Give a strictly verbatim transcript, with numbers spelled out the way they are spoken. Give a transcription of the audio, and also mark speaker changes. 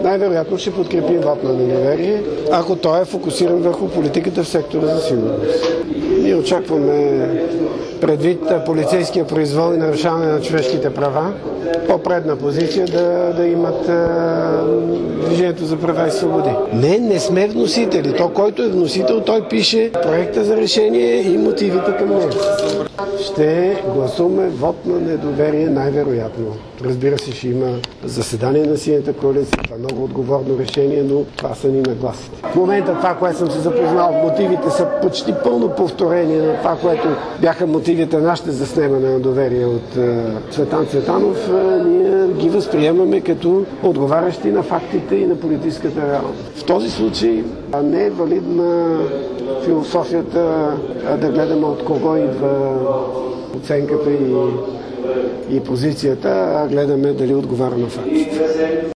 Speaker 1: най-вероятно ще подкрепим вот на недоверие, ако той е фокусиран върху политиката в сектора за сигурност. Ние очакваме, предвид полицейския произвол и нарушаване на човешките права, по-предна позиция да, да имат а, Движението за права и свободи. Не, не сме вносители. То, който е вносител, той пише проекта за решение и мотивите към него. Ще гласуваме вот на недоверие най-вероятно. Разбира се, ще има заседание на Синята коалиция. Това е много отговорно решение, но това са ни нагласите. В момента това, което съм се запознал, мотивите са почти пълно повторение на това, което бяха мотивите нашите за снемане на доверие от е, Цветан Цветанов. Е, ние ги възприемаме като отговарящи на фактите и на политическата реалност. В този случай не е валидна философията да гледаме от кого идва оценката и, и позицията, а гледаме дали отговаря на фактите.